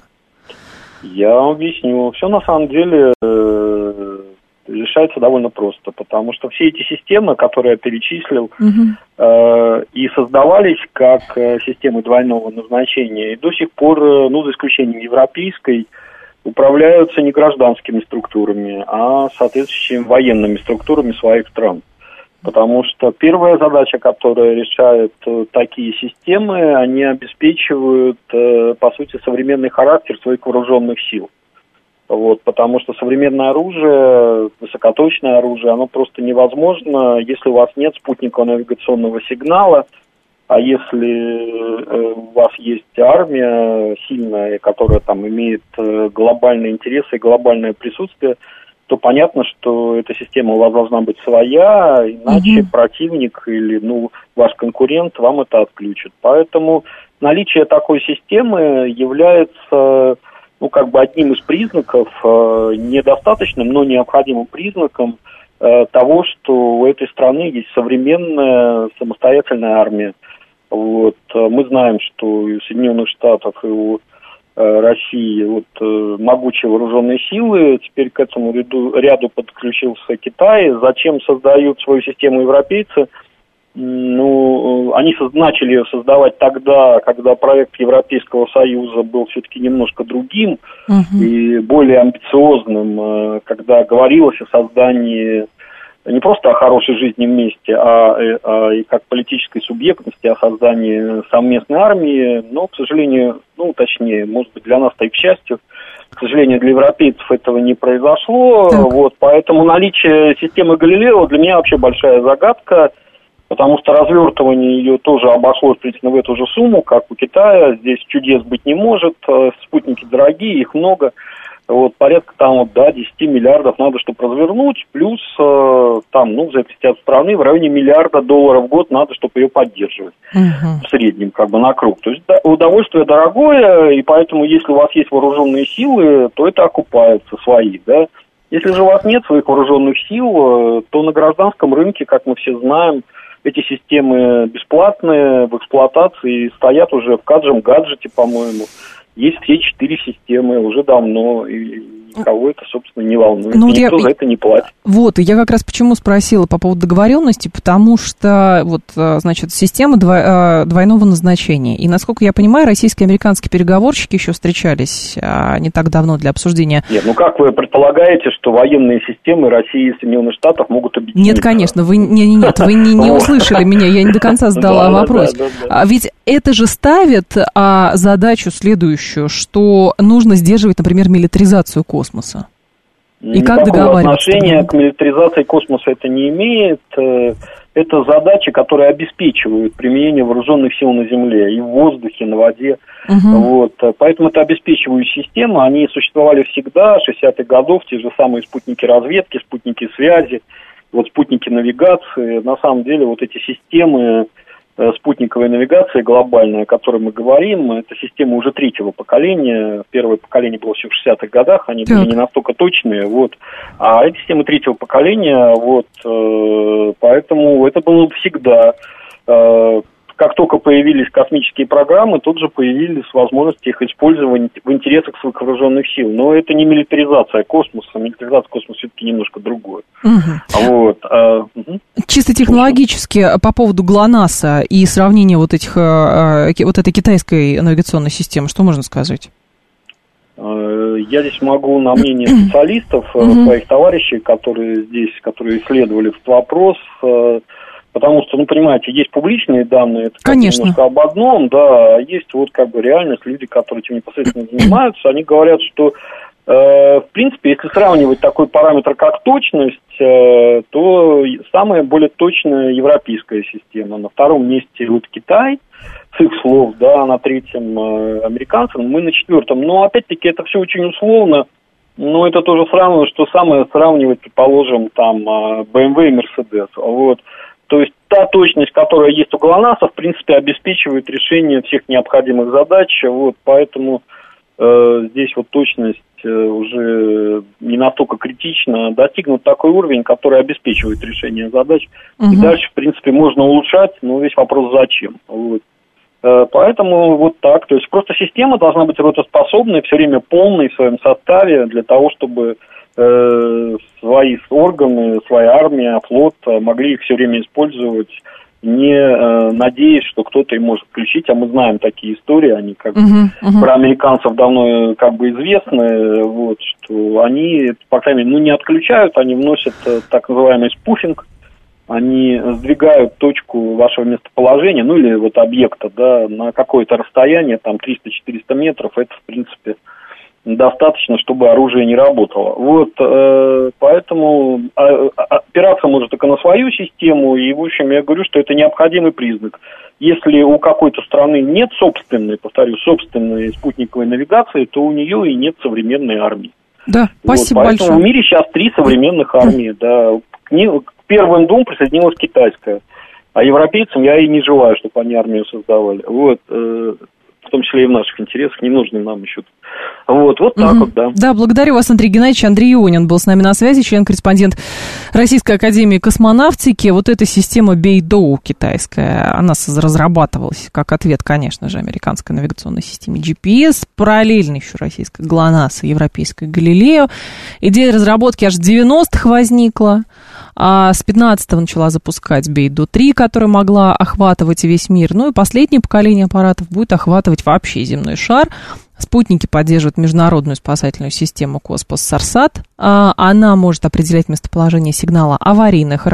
Я вам объясню. Все на самом деле э, решается довольно просто, потому что все эти системы, которые я перечислил, угу. и создавались как системы двойного назначения, и до сих пор, ну, за исключением европейской, управляются не гражданскими структурами, а соответствующими военными структурами своих стран. Потому что первая задача, которая решает такие системы, они обеспечивают, по сути, современный характер своих вооруженных сил. Вот, потому что современное оружие, высокоточное оружие, оно просто невозможно, если у вас нет спутникового навигационного сигнала, а если э, у вас есть армия сильная, которая там имеет э, глобальные интересы и глобальное присутствие, то понятно, что эта система у вас должна быть своя, иначе mm-hmm. противник или ну, ваш конкурент вам это отключит. Поэтому наличие такой системы является... ну, как бы одним из признаков, э, недостаточным, но необходимым признаком э, того, что у этой страны есть современная самостоятельная армия. Вот. Мы знаем, что и у Соединенных Штатов, и у э, России вот, э, могучие вооруженные силы. Теперь к этому ряду, ряду подключился Китай. Зачем создают свою систему европейцы? Ну, они начали ее создавать тогда, когда проект Европейского Союза был все-таки немножко другим uh-huh. и более амбициозным, когда говорилось о создании не просто о хорошей жизни вместе, а, а и как политической субъектности, о создании совместной армии, но, к сожалению, ну, точнее, может быть, для нас-то и к счастью, к сожалению, для европейцев этого не произошло, вот, поэтому наличие системы Галилео для меня вообще большая загадка. Потому что развертывание ее тоже обошлось, приблизительно в эту же сумму, как у Китая. Здесь чудес быть не может, спутники дорогие, их много. Вот, порядка там, вот, да, десять миллиардов надо, чтобы развернуть, плюс там, ну, в зависимости от страны, в районе миллиарда долларов в год надо, чтобы ее поддерживать. Uh-huh. В среднем, как бы, на круг. То есть да, удовольствие дорогое, и поэтому, если у вас есть вооруженные силы, то это окупается свои, да. Если же у вас нет своих вооруженных сил, то на гражданском рынке, как мы все знаем, эти системы бесплатные, в эксплуатации, стоят уже в каждом гаджете, по-моему. Есть все четыре системы уже давно, и никого это, собственно, не волнует. Ну, никто я... за это не платит. Вот, и я как раз почему спросила по поводу договоренности, потому что, вот, значит, система двойного назначения. И, насколько я понимаю, российские и американские переговорщики еще встречались не так давно для обсуждения. Нет, ну как вы предполагаете, что военные системы России и Соединенных Штатов могут объединиться? Нет, конечно, вы не, нет, вы не, не услышали меня, я не до конца задала вопрос. Ведь это же ставит задачу следующую, что нужно сдерживать, например, милитаризацию космоса. космоса. И Никакого как договариваться? Отношения к милитаризации космоса это не имеет. Это задачи, которые обеспечивают применение вооруженных сил на Земле и в воздухе, на воде. Угу. Вот. Поэтому это обеспечивающие системы. Они существовали всегда, шестидесятых годов, те же самые спутники разведки, спутники связи, вот спутники навигации. На самом деле вот эти системы спутниковой навигации глобальной, о которой мы говорим, это система уже третьего поколения. Первое поколение было еще в шестидесятых годах, они так. были не настолько точные, вот. А эти системы третьего поколения, вот, э, поэтому это было всегда. Э, как только появились космические программы, тут же появились возможности их использования в интересах своих вооруженных сил. Но это не милитаризация космоса. Милитаризация космоса все-таки немножко другое. Угу. Вот. А, угу. Чисто технологически по поводу ГЛОНАССа и сравнения вот, этих, вот этой китайской навигационной системы, что можно сказать? Я здесь могу на мнение специалистов, своих товарищей, которые здесь, которые исследовали этот вопрос. Потому что, ну, понимаете, есть публичные данные, это Конечно. немножко об одном, да, а есть вот как бы реальность, люди, которые этим непосредственно занимаются, они говорят, что, э, в принципе, если сравнивать такой параметр, как точность, э, то самая более точная европейская система. На втором месте вот Китай, с их слов, да, на третьем э, американцы, мы на четвертом. Но, опять-таки, это все очень условно. Но это тоже сравнивать, что самое сравнивать, предположим, там, бэ эм вэ и Mercedes, вот. То есть та точность, которая есть у ГЛОНАССа, в принципе, обеспечивает решение всех необходимых задач. Вот, поэтому э, здесь вот точность э, уже не настолько критична. Достигнут такой уровень, который обеспечивает решение задач. Угу. И дальше, в принципе, можно улучшать, но весь вопрос зачем. Вот. Э, поэтому вот так. То есть просто система должна быть работоспособной, все время полной в своем составе для того, чтобы... свои органы, своя армия, флот могли их все время использовать не э, надеясь, что кто-то им может включить, а мы знаем такие истории, они как uh-huh, uh-huh. про американцев давно как бы известны, вот, что они, по крайней мере, ну, не отключают, они вносят э, так называемый спуфинг, они сдвигают точку вашего местоположения, ну, или вот объекта, да, на какое-то расстояние, там, триста-четыреста метров, это, в принципе, достаточно, чтобы оружие не работало. Вот, э, поэтому э, опираться можно только на свою систему, и, в общем, я говорю, что это необходимый признак. Если у какой-то страны нет собственной, повторю, собственной спутниковой навигации, то у нее и нет современной армии. Да, спасибо вот, поэтому большое. В мире сейчас три современных армии, да. К, не, к первым двум присоединилась китайская, а европейцам я и не желаю, чтобы они армию создавали. Вот, э, в том числе и в наших интересах, не нужны нам еще. Вот, вот так угу. вот, да. Да, благодарю вас, Андрей Геннадьевич. Андрей Ионин был с нами на связи, член-корреспондент Российской академии космонавтики. Вот эта система Бэйдоу китайская, она разрабатывалась как ответ, конечно же, американской навигационной системе джи пи эс, параллельно еще российской ГЛОНАСС и европейской Галилео. Идея разработки аж в девяностых возникла. А с пятнадцатого начала запускать Бэйду три, которая могла охватывать весь мир. Ну и последнее поколение аппаратов будет охватывать вообще земной шар. Спутники поддерживают международную спасательную систему Коспас-Сарсат. Она может определять местоположение сигнала аварийных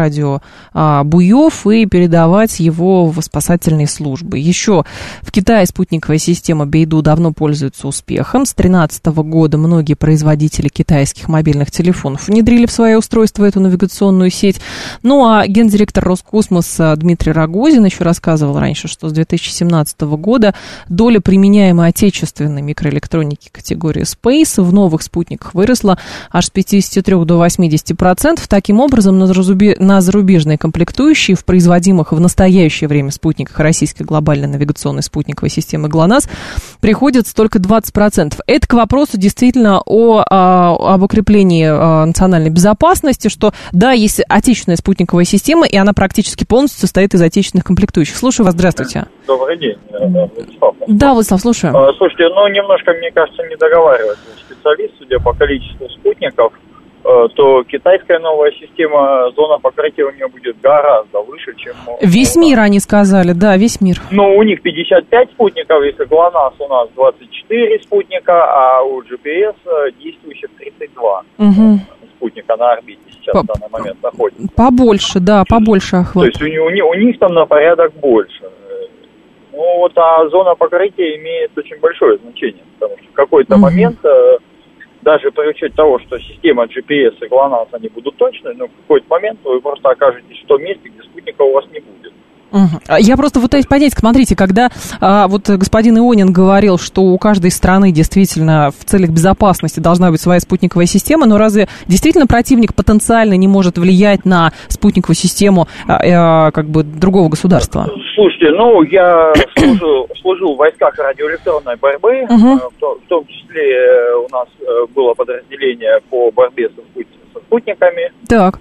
радиобуев и передавать его в спасательные службы. Еще в Китае спутниковая система Бэйду давно пользуется успехом. С две тысячи тринадцатого года многие производители китайских мобильных телефонов внедрили в свои устройства эту навигационную сеть. Ну а гендиректор Роскосмоса Дмитрий Рогозин еще рассказывал раньше, что с две тысячи семнадцатого года доля применяемой отечественной микроэлектроники категории Space в новых спутниках выросла аж с пятьдесят три до восемьдесят процентов. Таким образом, на зарубежные комплектующие в производимых в настоящее время спутниках российской глобальной навигационной спутниковой системы ГЛОНАСС приходится только двадцать процентов. Это к вопросу действительно о, о, об укреплении о, национальной безопасности, что да, есть отечественная спутниковая система, и она практически полностью состоит из отечественных комплектующих. Слушаю вас, здравствуйте. Добрый день, Владислав. Да, Владислав, слушаю. Слушайте, ну, немножко, мне кажется, не договаривается специалист, судя по количеству спутников, то китайская новая система, зона покрытия у нее будет гораздо выше, чем... Весь мир, они сказали, да, весь мир. Ну, у них пятьдесят пять спутников, если ГЛОНАСС у нас двадцать четыре спутника, а у джи пи эс действующих тридцать два угу. спутника на орбите сейчас По- в данный момент находится. Побольше, да, побольше охват. То есть у, у, у них там на порядок больше. Ну вот, а зона покрытия имеет очень большое значение, потому что в какой-то mm-hmm. момент, даже при учете того, что система джи пи эс и ГЛОНАСС, они будут точны, но в какой-то момент вы просто окажетесь в том месте, где спутника у вас не будет. Угу. Я просто пытаюсь понять, смотрите, когда а, вот господин Ионин говорил, что у каждой страны действительно в целях безопасности должна быть своя спутниковая система, но разве действительно противник потенциально не может влиять на спутниковую систему а, а, как бы другого государства? Слушайте, ну, я служу, служу в войсках радиоэлектронной борьбы, угу. в, в том числе у нас было подразделение по борьбе со, спут, со спутниками. Так.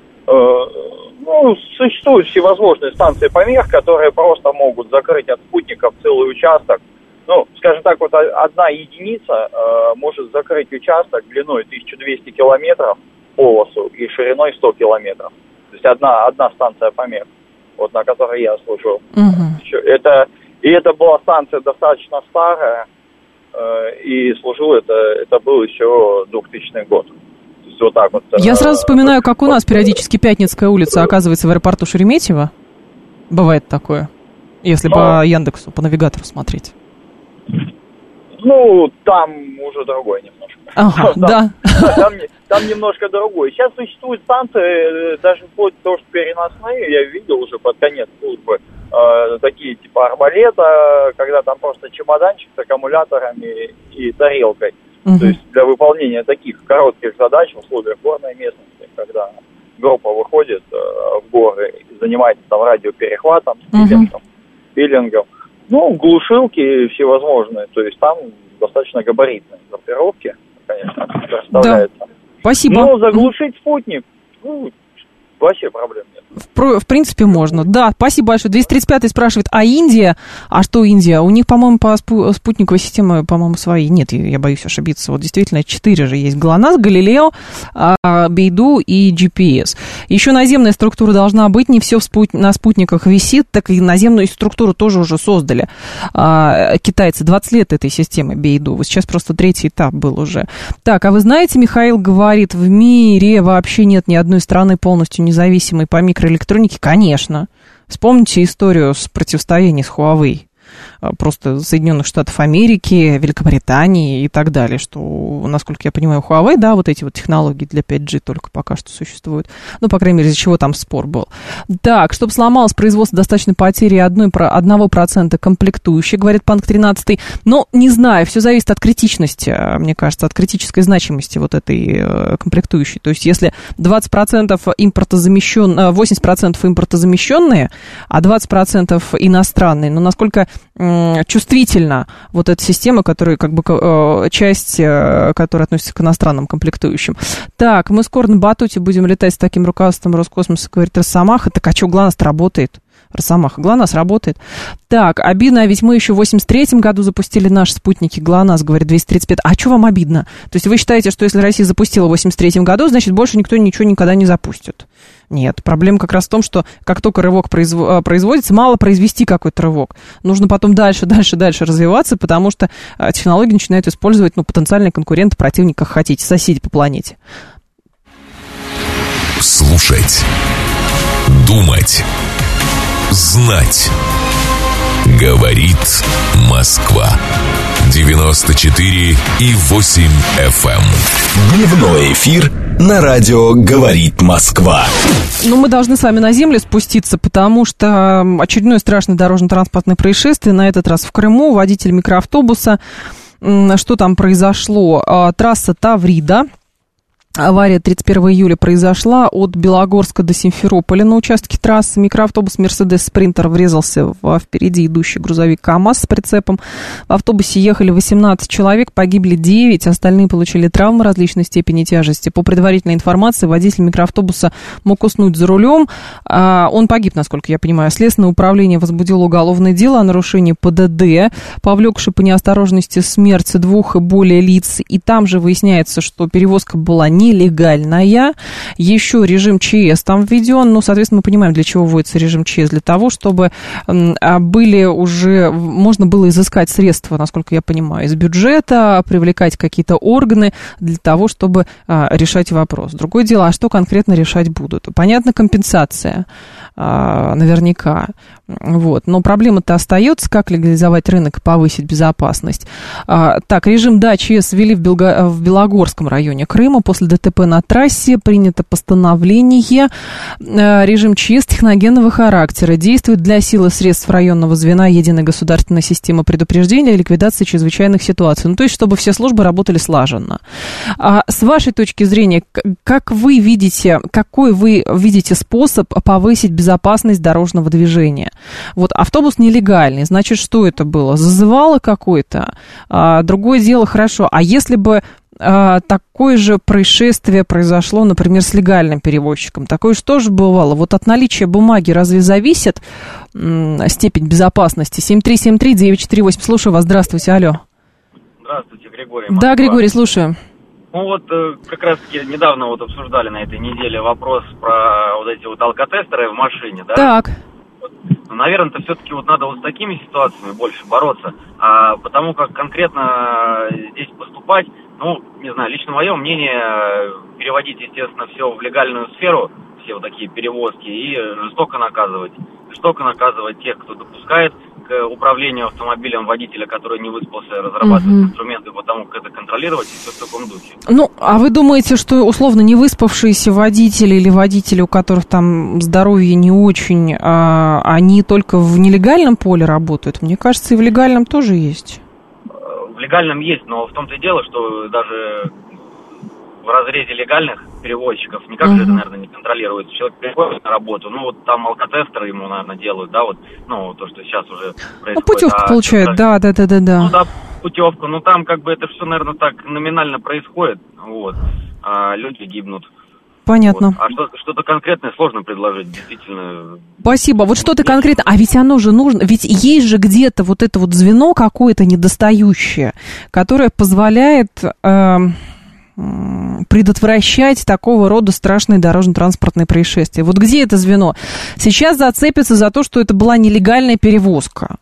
Ну, существуют всевозможные станции помех, которые просто могут закрыть от спутников целый участок. Ну, скажем так, вот одна единица э, может закрыть участок длиной тысяча двести километров, полосу, и шириной сто километров. То есть одна, одна станция помех, вот на которой я служу. Угу. Это, и это была станция достаточно старая, э, и служил это, это был еще двухтысячный год. Вот так вот. Я сразу вспоминаю, как у нас периодически Пятницкая улица оказывается в аэропорту Шереметьево. Бывает такое, если Но... по Яндексу, по навигатору смотреть. Ну, там уже другой немножко. Ага, там, да. Там, там немножко другой. Сейчас существуют станции, даже вплоть до того, что переносные, я видел уже под конец службы, э, такие типа арбалета, когда там просто чемоданчик с аккумуляторами и тарелкой. Uh-huh. То есть для выполнения таких коротких задач в условиях горной местности, когда группа выходит э, в горы и занимается там радиоперехватом, пилингом, uh-huh. пилингом, ну, глушилки всевозможные, то есть там достаточно габаритные группировки, конечно, представляется. Да. Спасибо. Но заглушить спутник, ну, вообще проблем нет. В, в принципе, можно. Да, спасибо большое. двести тридцать пятый спрашивает, а Индия? А что Индия? У них, по-моему, по спу- спутниковой системе, по-моему, свои. Нет, я боюсь ошибиться. Вот действительно, четыре же есть. ГЛОНАСС, Галилео, Бейду и джи пи эс. Еще наземная структура должна быть. Не все в спут- на спутниках висит, так и наземную структуру тоже уже создали. А, китайцы двадцать лет этой системы Бейду. Вот сейчас просто третий этап был уже. Так, а вы знаете, Михаил говорит, в мире вообще нет ни одной страны полностью независимой по микроэлектронике. Электроники, конечно. Вспомните историю с противостоянием с Huawei. Просто Соединенных Штатов Америки, Великобритании и так далее, что, насколько я понимаю, Huawei, да, вот эти вот технологии для пять джи только пока что существуют. Ну, по крайней мере, из-за чего там спор был. Так, чтобы сломалось производство, достаточно потери одного процента комплектующей, говорит Панк тринадцатый. Но, не знаю, все зависит от критичности, мне кажется, от критической значимости вот этой комплектующей. То есть, если двадцать процентов импортозамещенные, восемьдесят процентов импортозамещенные, а двадцать процентов иностранные, но насколько чувствительна вот эта система, которая как бы часть, которая относится к иностранным комплектующим. Так, мы скоро на батуте будем летать с таким руководством Роскосмоса, говорит Росомаха. Так, а что, ГЛОНАСС работает? Росомаха. ГЛОНАСС работает. Так, обидно, ведь мы еще в восемьдесят третьем году запустили наши спутники ГЛОНАСС, говорит двести тридцать пять. А что вам обидно? То есть вы считаете, что если Россия запустила в восемьдесят третьем году, значит, больше никто ничего никогда не запустит? Нет, проблема как раз в том, что как только рывок произв... производится, мало произвести какой-то рывок. Нужно потом дальше, дальше, дальше развиваться, потому что технологии начинают использовать, ну, потенциальные конкуренты, противники, как хотите, соседи по планете. Слушать. Думать. Знать. Говорит Москва. девяносто четыре и восемь эф эм. Дневной эфир на радио «Говорит Москва». Ну, мы должны с вами на землю спуститься, потому что очередное страшное дорожно-транспортное происшествие, на этот раз в Крыму, водитель микроавтобуса. Что там произошло? Трасса Таврида. Авария тридцать первого июля произошла от Белогорска до Симферополя на участке трассы. Микроавтобус «Мерседес Спринтер» врезался в впереди идущий грузовик КАМАЗ с прицепом. В автобусе ехали восемнадцать человек, погибли девять, остальные получили травмы различной степени тяжести. По предварительной информации, водитель микроавтобуса мог уснуть за рулем. Он погиб, насколько я понимаю. Следственное управление возбудило уголовное дело о нарушении ПДД, повлекшей по неосторожности смерть двух и более лиц. И там же выясняется, что перевозка была не нелегальная. Еще режим ЧС там введен. Ну, соответственно, мы понимаем, для чего вводится режим ЧС. Для того, чтобы были уже... Можно было изыскать средства, насколько я понимаю, из бюджета, привлекать какие-то органы для того, чтобы а, решать вопрос. Другое дело, а что конкретно решать будут? Понятно, компенсация. А, наверняка. Вот. Но проблема-то остается, как легализовать рынок и повысить безопасность. А, так, режим да, ЧС ввели в, Белго... в Белогорском районе Крыма. После ДТП на трассе принято постановление. Режим ЧС техногенного характера действует для сил и средств районного звена единой государственной системы предупреждения и ликвидации чрезвычайных ситуаций. Ну, то есть, чтобы все службы работали слаженно. А с вашей точки зрения, как вы видите, какой вы видите способ повысить безопасность дорожного движения? Вот автобус нелегальный, значит, что это было? Зазывало какое-то? А, другое дело, хорошо. А если бы такое же происшествие произошло, например, с легальным перевозчиком? Такое же тоже бывало. Вот от наличия бумаги разве зависит м, степень безопасности? семь три семь три девять четыре восемь. Слушаю вас. Здравствуйте. Алло. Здравствуйте, Григорий. Москва. Да, Григорий, слушаю. Ну вот как раз-таки недавно вот обсуждали на этой неделе вопрос про вот эти вот алкотестеры в машине, да? Так. Ну, наверное, это все-таки вот надо вот с такими ситуациями больше бороться, а потому как конкретно здесь поступать, ну, не знаю, лично мое мнение, переводить, естественно, все в легальную сферу, все вот такие перевозки, и жестоко наказывать. Жестоко наказывать тех, кто допускает к управлению автомобилем водителя, который не выспался, разрабатывать uh-huh. инструменты по тому, как это контролировать, и все в таком духе. Ну, а вы думаете, что условно не выспавшиеся водители или водители, у которых там здоровье не очень, а, они только в нелегальном поле работают? Мне кажется, и в легальном тоже есть. В легальном есть, но в том-то и дело, что даже в разрезе легальных перевозчиков никак uh-huh. же это, наверное, не контролируется. Человек приходит на работу, ну вот там алкотестеры ему, наверное, делают, да, вот, ну, то, что сейчас уже происходит. Ну, путевку а, получает, да, да, да, да, да. Ну, да, путевку, но там как бы это все, наверное, так номинально происходит, вот, а люди гибнут. понятно. Вот. А что, что-то конкретное сложно предложить, действительно. Спасибо. Вот что-то конкретно. А ведь оно же нужно. Ведь есть же где-то вот это вот звено какое-то недостающее, которое позволяет э, предотвращать такого рода страшные дорожно-транспортные происшествия. Вот где это звено? Сейчас зацепятся за то, что это была нелегальная перевозка.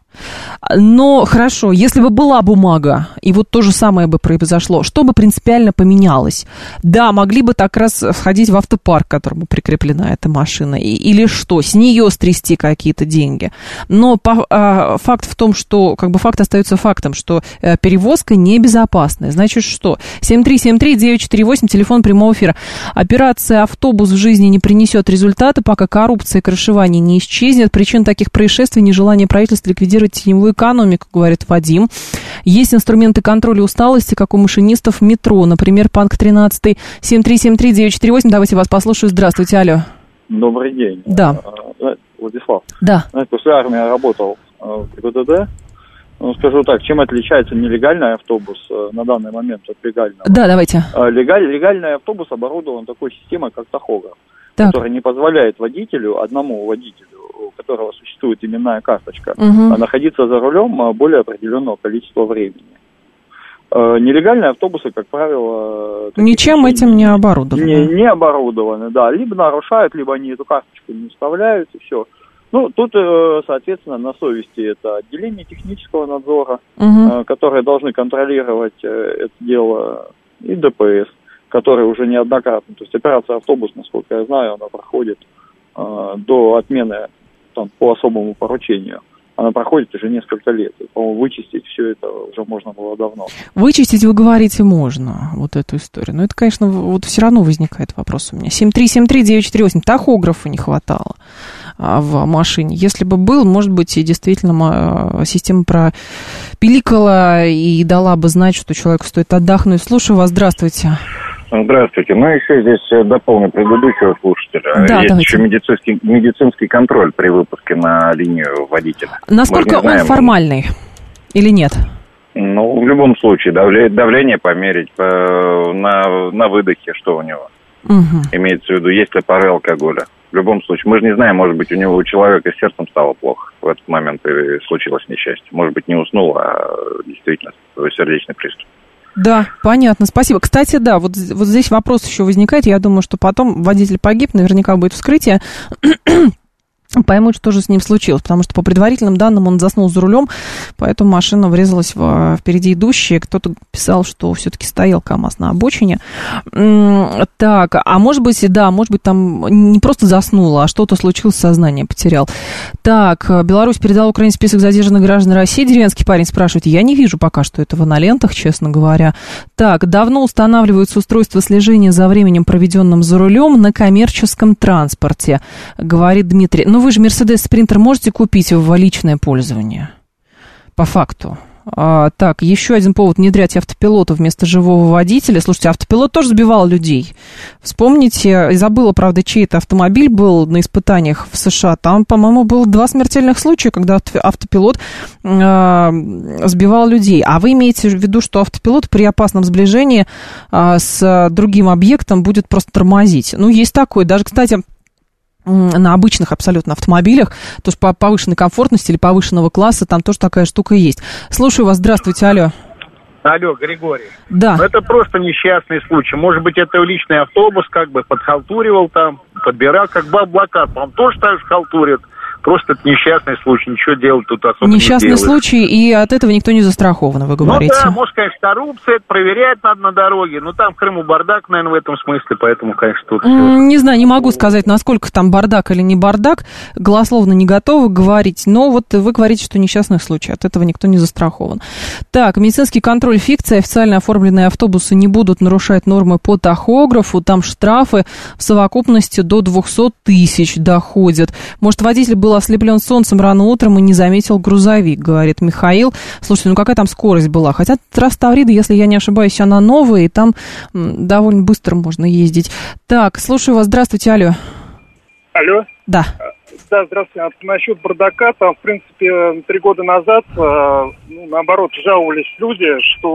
Но хорошо, если бы была бумага, и вот то же самое бы произошло, что бы принципиально поменялось? Да, могли бы так раз входить в автопарк, к которому прикреплена эта машина, и, или что, с нее стрясти какие-то деньги. Но по, а, факт в том, что, как бы факт остается фактом, что а, перевозка небезопасная. Значит, что? семь три семь три девять четыре восемь, телефон прямого эфира. Операция «Автобус» в жизни не принесет результата, пока коррупция и крышевание не исчезнет. Причин таких происшествий — нежелание правительства ликвидировать теневую экономику, говорит Вадим. Есть инструменты контроля усталости, как у машинистов метро. Например, Панк тринадцать. семь три семь три девять четыре восемь. Давайте вас послушаю. Здравствуйте, алло. Добрый день. Да. Владислав. Да. Знаете, после армии я работал в ГИБДД. Ну, скажу так, чем отличается нелегальный автобус на данный момент от легального? Да, давайте. Легаль, легальный автобус оборудован такой системой, как тахограф, так. которая не позволяет водителю, одному водителю, у которого существует именная карточка, угу. находиться за рулем более определенного количества времени. Нелегальные автобусы, как правило... Ничем этим не оборудованы. Не, не оборудованы, да. Либо нарушают, либо они эту карточку не вставляют, и все. Ну, тут, соответственно, на совести это отделение технического надзора, угу. которые должны контролировать это дело, и ДПС, которые уже неоднократно... То есть операция «Автобус», насколько я знаю, она проходит до отмены там, по особому поручению. Она проходит уже несколько лет. И, по-моему, вычистить все это уже можно было давно. Вычистить, вы говорите, можно, вот эту историю. Но это, конечно, вот все равно возникает вопрос у меня. семь три семь три девять четыре восемь. Тахографа не хватало а, в машине. Если бы был, может быть, и действительно система пропиликала и дала бы знать, что человеку стоит отдохнуть. Слушаю вас, здравствуйте. Здравствуйте. Ну, еще здесь дополню предыдущего слушателя. Да, есть давайте. еще медицинский, медицинский контроль при выпуске на линию водителя. Насколько он формальный или нет? Ну, в любом случае, давление, давление померить по, на, на выдохе, что у него. Угу. Имеется в виду, есть ли пары алкоголя. В любом случае, мы же не знаем, может быть, у него у человека с сердцем стало плохо. В этот момент и случилось несчастье. Может быть, не уснул, а действительно сердечный приступ. Да, понятно, спасибо. Кстати, да, вот, вот здесь вопрос еще возникает. Я думаю, что потом водитель погиб, наверняка будет вскрытие. Поймут, что же с ним случилось, потому что по предварительным данным он заснул за рулем, поэтому машина врезалась в впереди идущие. Кто-то писал, что все-таки стоял КамАЗ на обочине. Так, а может быть, да, может быть, там не просто заснула, а что-то случилось, сознание потерял. Так, Беларусь передала Украине список задержанных граждан России. Деревенский парень спрашивает, я не вижу пока что этого на лентах, честно говоря. Так, давно устанавливаются устройства слежения за временем, проведенным за рулем на коммерческом транспорте, говорит Дмитрий. Ну, вы же Mercedes Sprinter можете купить в личное пользование, по факту. А, так, еще один повод внедрять автопилота вместо живого водителя. Слушайте, автопилот тоже сбивал людей. Вспомните, забыла, правда, чей это автомобиль был на испытаниях в США. Там, по-моему, было два смертельных случая, когда автопилот а, сбивал людей. А вы имеете в виду, что автопилот при опасном сближении а, с другим объектом будет просто тормозить? Ну, есть такое. Даже, кстати... на обычных абсолютно автомобилях, то есть по повышенной комфортности или повышенного класса, там тоже такая штука есть. Слушаю вас, здравствуйте, алло. Алло, Григорий. Да. Это просто несчастный случай. Может быть, это личный автобус как бы подхалтуривал там, подбирал, как Баблокат, по-моему, тоже так же халтурит. Просто это несчастный случай, ничего делать тут особо несчастный не делают. Случай, и от этого никто не застрахован, вы говорите. Ну да, может, конечно, коррупция, это проверять надо на дороге, но там в Крыму бардак, наверное, в этом смысле, поэтому, конечно, тут... Mm, не знаю, не могу сказать, насколько там бардак или не бардак, голословно не готовы говорить, но вот вы говорите, что несчастный случай, от этого никто не застрахован. Так, медицинский контроль фикция, официально оформленные автобусы не будут нарушать нормы по тахографу, там штрафы в совокупности до двести тысяч доходят. Может, водитель был ослеплен солнцем рано утром и не заметил грузовик, говорит Михаил. Слушайте, ну какая там скорость была? Хотя трасса Таврида, если я не ошибаюсь, она новая, и там м, довольно быстро можно ездить. Так, слушаю вас. Здравствуйте, алло. Алло. Да. Да, здравствуйте. А насчет бардака, там, в принципе, три года назад, ну, наоборот, жаловались люди, что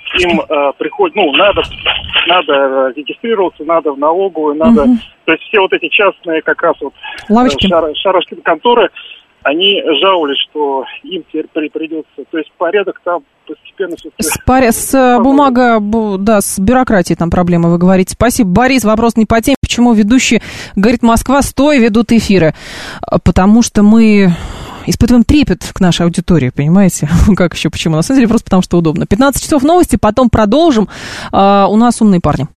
им э, приходит, ну, надо, надо регистрироваться, надо в налоговую, надо... Угу. То есть все вот эти частные как раз вот лавочки, шар, шарашкины конторы, они жаловались, что им теперь придется... То есть порядок там постепенно... С, паря, с бумага, да, с бюрократией там проблемы, вы говорите. Спасибо. Борис, вопрос не по теме. Почему ведущие «Говорит Москва» стоя ведут эфиры? Потому что мы... испытываем трепет к нашей аудитории, понимаете? Как еще, почему? На самом деле просто потому, что удобно. пятнадцать часов новости, потом продолжим. А, у нас умные парни.